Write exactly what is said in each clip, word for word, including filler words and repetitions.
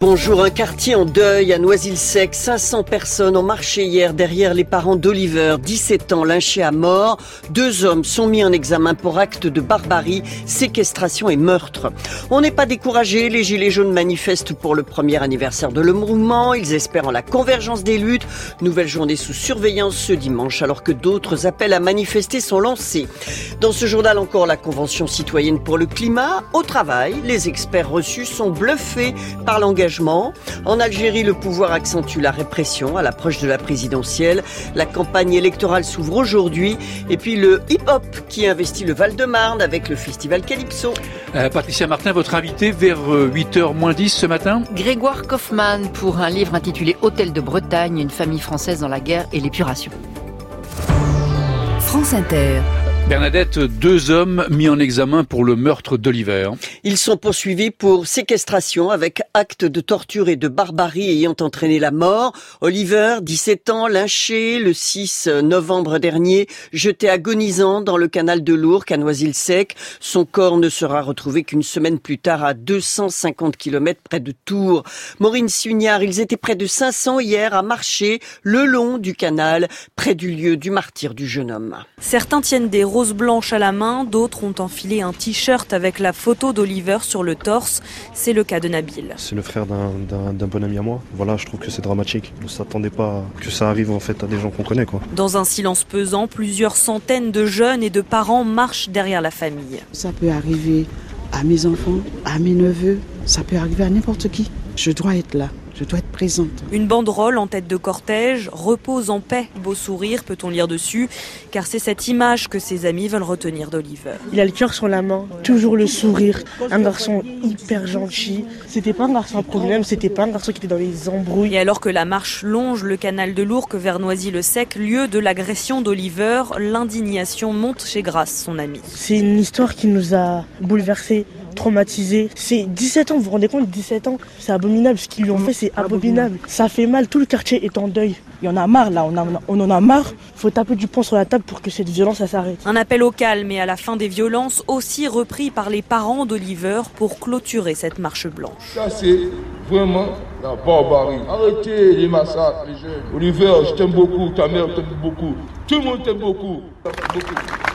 Bonjour, un quartier en deuil à Noisy-le-Sec. cinq cents personnes ont marché hier derrière les parents d'Oliver, dix-sept ans, lynché à mort. Deux hommes sont mis en examen pour actes de barbarie, séquestration et meurtre. On n'est pas découragé. Les Gilets jaunes manifestent pour le premier anniversaire de le mouvement. Ils espèrent en la convergence des luttes. Nouvelle journée sous surveillance ce dimanche, alors que d'autres appels à manifester sont lancés. Dans ce journal encore, la Convention citoyenne pour le climat. Au travail, les experts reçus sont bluffés par l'engagement. En Algérie, le pouvoir accentue la répression à l'approche de la présidentielle. La campagne électorale s'ouvre aujourd'hui. Et puis le hip-hop qui investit le Val-de-Marne avec le festival Calypso. Euh, Patricia Martin, votre invité vers huit heures moins dix ce matin. Grégoire Kaufmann pour un livre intitulé Hôtel de Bretagne, une famille française dans la guerre et l'épuration. France Inter. Bernadette, deux hommes mis en examen pour le meurtre d'Oliver. Ils sont poursuivis pour séquestration avec acte de torture et de barbarie ayant entraîné la mort. Oliver, dix-sept ans, lynché le six novembre dernier, jeté agonisant dans le canal de l'Ourcq à Noisy-le-Sec. Son corps ne sera retrouvé qu'une semaine plus tard à deux cent cinquante kilomètres près de Tours. Maureen Sugnard, ils étaient près de cinq cents hier à marcher le long du canal, près du lieu du martyre du jeune homme. Certains tiennent des roses blanches à la main, d'autres ont enfilé un t-shirt avec la photo d'Oliver sur le torse. C'est le cas de Nabil. C'est le frère d'un, d'un, d'un bon ami à moi. Voilà, je trouve que c'est dramatique. On ne s'attendait pas que ça arrive en fait à des gens qu'on connaît, quoi. Dans un silence pesant, plusieurs centaines de jeunes et de parents marchent derrière la famille. Ça peut arriver à mes enfants, à mes neveux, ça peut arriver à n'importe qui. Je dois être là. Je dois être présente. Une banderole en tête de cortège, repose en paix, beau sourire, peut-on lire dessus, car c'est cette image que ses amis veulent retenir d'Oliver. Il a le cœur sur la main, toujours le sourire, un garçon hyper gentil. C'était pas un garçon à problème, c'était pas un garçon qui était dans les embrouilles. Et alors que la marche longe le canal de l'Ourcq vers Noisy-le-Sec, lieu de l'agression d'Oliver, l'indignation monte chez Grace, son ami. C'est une histoire qui nous a bouleversés, traumatisé. C'est dix-sept ans, vous vous rendez compte, dix-sept ans, c'est abominable. Ce qu'ils lui ont fait, c'est abominable. Ça fait mal, tout le quartier est en deuil. Il y en a marre là, on, a, on en a marre. Il faut taper du poing sur la table pour que cette violence ça s'arrête. Un appel au calme et à la fin des violences, aussi repris par les parents d'Oliver pour clôturer cette marche blanche. Ça c'est vraiment la barbarie. Arrêtez les massacres, les jeunes. Oliver, je t'aime beaucoup, ta mère t'aime beaucoup. Tout le monde t'aime beaucoup. beaucoup.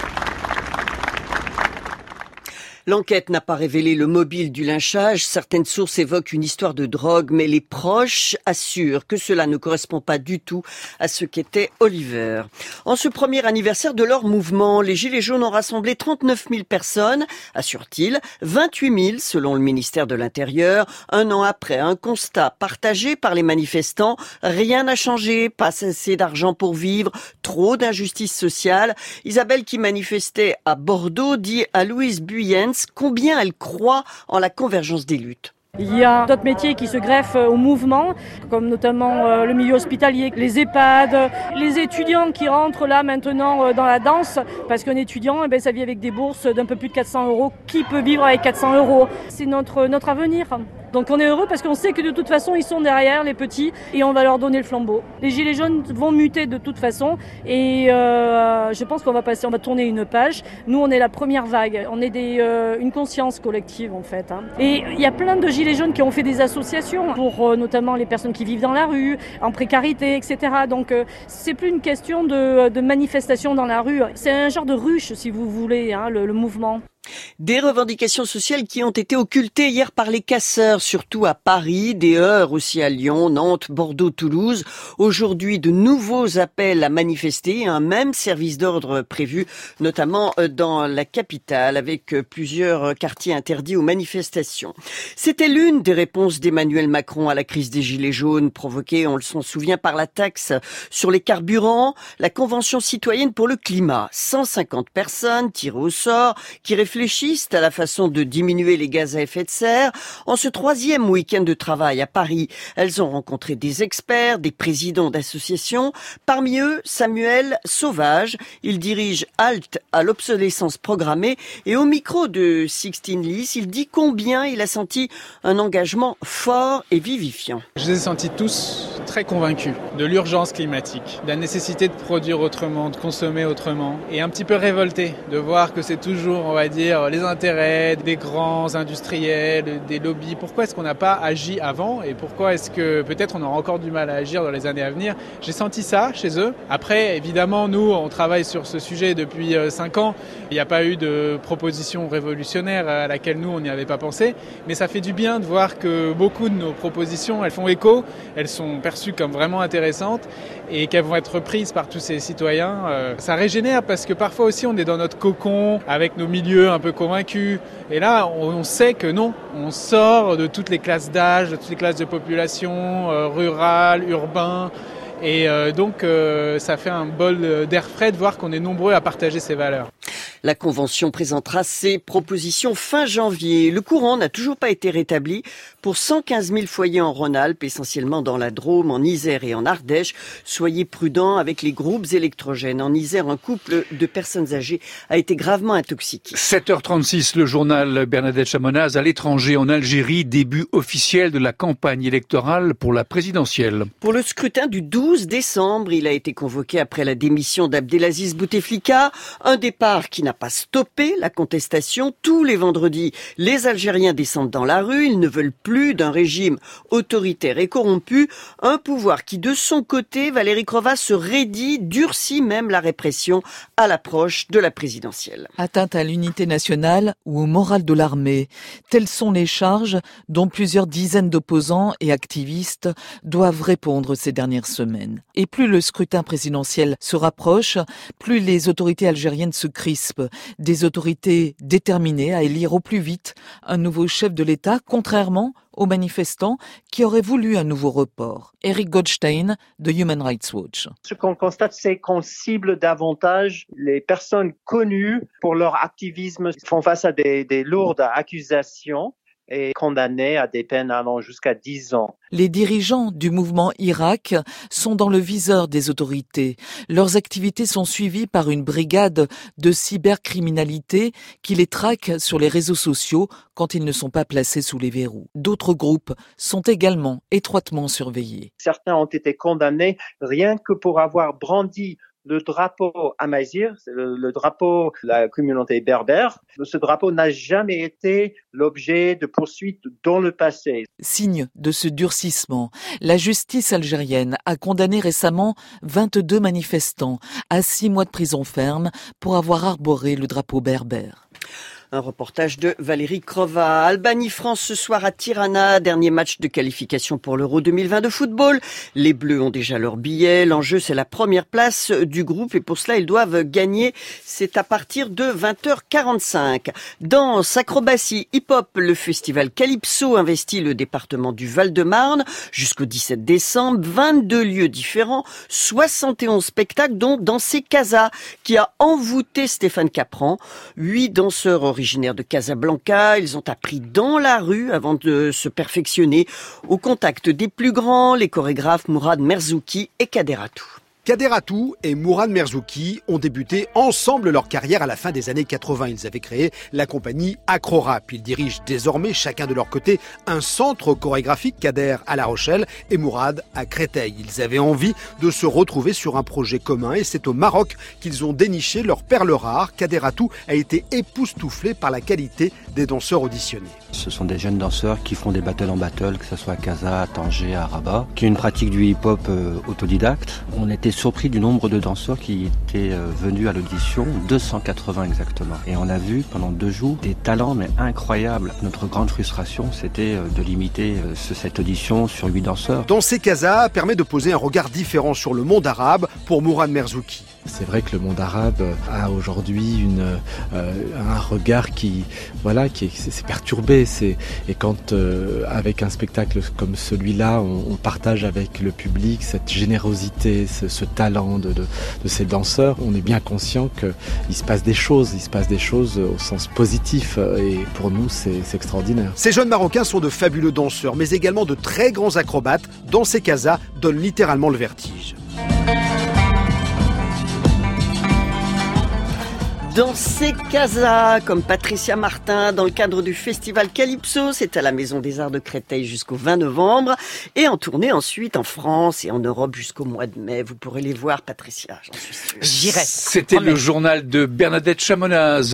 L'enquête n'a pas révélé le mobile du lynchage. Certaines sources évoquent une histoire de drogue, mais les proches assurent que cela ne correspond pas du tout à ce qu'était Oliver. En ce premier anniversaire de leur mouvement, les Gilets jaunes ont rassemblé trente-neuf mille personnes, assure-t-il, vingt-huit mille selon le ministère de l'Intérieur. Un an après, un constat partagé par les manifestants. Rien n'a changé, pas assez d'argent pour vivre, trop d'injustice sociale. Isabelle, qui manifestait à Bordeaux, dit à Louise Buyens combien elle croit en la convergence des luttes. Il y a d'autres métiers qui se greffent au mouvement, comme notamment le milieu hospitalier, les EHPAD, les étudiants qui rentrent là maintenant dans la danse, parce qu'un étudiant, eh bien, ça vit avec des bourses d'un peu plus de quatre cents euros. Qui peut vivre avec quatre cents euros ? C'est notre, notre avenir. Donc on est heureux parce qu'on sait que de toute façon ils sont derrière les petits et on va leur donner le flambeau. Les Gilets jaunes vont muter de toute façon et euh, je pense qu'on va passer, on va tourner une page. Nous on est la première vague, on est des, euh, une conscience collective en fait. Hein. Et il y a plein de Gilets jaunes qui ont fait des associations pour euh, notamment les personnes qui vivent dans la rue, en précarité, et cetera. Donc euh, c'est plus une question de, de manifestation dans la rue, c'est un genre de ruche si vous voulez, hein, le, le mouvement. Des revendications sociales qui ont été occultées hier par les casseurs, surtout à Paris, des heurts aussi à Lyon, Nantes, Bordeaux, Toulouse. Aujourd'hui, de nouveaux appels à manifester, un même service d'ordre prévu, notamment dans la capitale, avec plusieurs quartiers interdits aux manifestations. C'était l'une des réponses d'Emmanuel Macron à la crise des Gilets jaunes, provoquée, on le s'en souvient, par la taxe sur les carburants. La Convention citoyenne pour le climat, cent cinquante personnes tirées au sort, qui réfléchissent réfléchissent à la façon de diminuer les gaz à effet de serre. En ce troisième week-end de travail à Paris, elles ont rencontré des experts, des présidents d'associations. Parmi eux, Samuel Sauvage. Il dirige Halte à l'obsolescence programmée et au micro de Sixtine Lys, il dit combien il a senti un engagement fort et vivifiant. Je les ai sentis tous très convaincus de l'urgence climatique, de la nécessité de produire autrement, de consommer autrement, et un petit peu révoltés de voir que c'est toujours, on va dire, les intérêts des grands industriels, des lobbies. Pourquoi est-ce qu'on n'a pas agi avant et pourquoi est-ce que peut-être on aura encore du mal à agir dans les années à venir? J'ai senti ça chez eux. Après, évidemment, nous, on travaille sur ce sujet depuis cinq ans. Il n'y a pas eu de proposition révolutionnaire à laquelle nous, on n'y avait pas pensé. Mais ça fait du bien de voir que beaucoup de nos propositions, elles font écho, elles sont perçues comme vraiment intéressantes et qu'elles vont être reprises par tous ces citoyens. Ça régénère parce que parfois aussi, on est dans notre cocon avec nos milieux un peu convaincus. Et là, on sait que non, on sort de toutes les classes d'âge, de toutes les classes de population, euh, rurales, urbains. Et euh, donc, euh, ça fait un bol d'air frais de voir qu'on est nombreux à partager ces valeurs. La Convention présentera ses propositions fin janvier. Le courant n'a toujours pas été rétabli pour cent quinze mille foyers en Rhône-Alpes, essentiellement dans la Drôme, en Isère et en Ardèche. Soyez prudents avec les groupes électrogènes. En Isère, un couple de personnes âgées a été gravement intoxiqué. sept heures trente-six, le journal Bernadette Chamonaz. À l'étranger, en Algérie, début officiel de la campagne électorale pour la présidentielle. Pour le scrutin du douze décembre, il a été convoqué après la démission d'Abdelaziz Bouteflika. Un départ qui n'a pas stoppé la contestation. Tous les vendredis, les Algériens descendent dans la rue. Ils ne veulent plus d'un régime autoritaire et corrompu. Un pouvoir qui, de son côté, Valérie Crova, se raidit, durcit même la répression à l'approche de la présidentielle. Atteinte à l'unité nationale ou au moral de l'armée, telles sont les charges dont plusieurs dizaines d'opposants et activistes doivent répondre ces dernières semaines. Et plus le scrutin présidentiel se rapproche, plus les autorités algériennes se crispent. Des autorités déterminées à élire au plus vite un nouveau chef de l'État, contrairement aux manifestants qui auraient voulu un nouveau report. Eric Goldstein de Human Rights Watch. Ce qu'on constate, c'est qu'on cible davantage les personnes connues pour leur activisme, font face à des, des lourdes accusations et condamnés à des peines allant jusqu'à dix ans. Les dirigeants du mouvement Irak sont dans le viseur des autorités. Leurs activités sont suivies par une brigade de cybercriminalité qui les traque sur les réseaux sociaux quand ils ne sont pas placés sous les verrous. D'autres groupes sont également étroitement surveillés. Certains ont été condamnés rien que pour avoir brandi le drapeau Amazigh, le, le drapeau de la communauté berbère. Ce drapeau n'a jamais été l'objet de poursuites dans le passé. Signe de ce durcissement, la justice algérienne a condamné récemment vingt-deux manifestants à six mois de prison ferme pour avoir arboré le drapeau berbère. Un reportage de Valérie Crova. Albanie-France ce soir à Tirana, dernier match de qualification pour l'Euro deux mille vingt de football. Les Bleus ont déjà leur billet. L'enjeu, c'est la première place du groupe et pour cela, ils doivent gagner. C'est à partir de vingt heures quarante-cinq. Danse, acrobatie, hip-hop, le festival Calypso investit le département du Val-de-Marne jusqu'au dix-sept décembre. vingt-deux lieux différents, soixante et onze spectacles, dont Danser Casa, qui a envoûté Stéphane Capran. Huit danseurs originaires de Casablanca, ils ont appris dans la rue avant de se perfectionner au contact des plus grands, les chorégraphes Mourad Merzouki et Kader Atou. Kader Atou et Mourad Merzouki ont débuté ensemble leur carrière à la fin des années quatre-vingts. Ils avaient créé la compagnie Acrorap. Ils dirigent désormais chacun de leur côté un centre chorégraphique, Kader à La Rochelle et Mourad à Créteil. Ils avaient envie de se retrouver sur un projet commun et c'est au Maroc qu'ils ont déniché leur perle rare. Kader Atou a été époustouflé par la qualité des danseurs auditionnés. Ce sont des jeunes danseurs qui font des battles en battle, que ce soit à Casa, à Tanger, à Rabat, qui ont une pratique du hip-hop euh, autodidacte. On était surpris du nombre de danseurs qui étaient euh, venus à l'audition, deux cent quatre-vingts exactement. Et on a vu pendant deux jours des talents mais incroyables. Notre grande frustration, c'était euh, de limiter euh, cette audition sur huit danseurs. Danser Casa permet de poser un regard différent sur le monde arabe pour Mourad Merzouki. C'est vrai que le monde arabe a aujourd'hui une, euh, un regard qui, voilà, qui est, c'est perturbé. C'est, et quand, euh, avec un spectacle comme celui-là, on, on partage avec le public cette générosité, ce, ce talent de, de, de ces danseurs, on est bien conscient qu'il se passe des choses, il se passe des choses au sens positif. Et pour nous, c'est, c'est extraordinaire. Ces jeunes Marocains sont de fabuleux danseurs, mais également de très grands acrobates. Danser Casa donne littéralement le vertige. danser casa, comme Patricia Martin, dans le cadre du festival Calypso. C'est à la Maison des Arts de Créteil jusqu'au vingt novembre. Et en tournée ensuite en France et en Europe jusqu'au mois de mai. Vous pourrez les voir, Patricia, j'en suis sûre. J'irai. C'était le journal de Bernadette Chamonaz.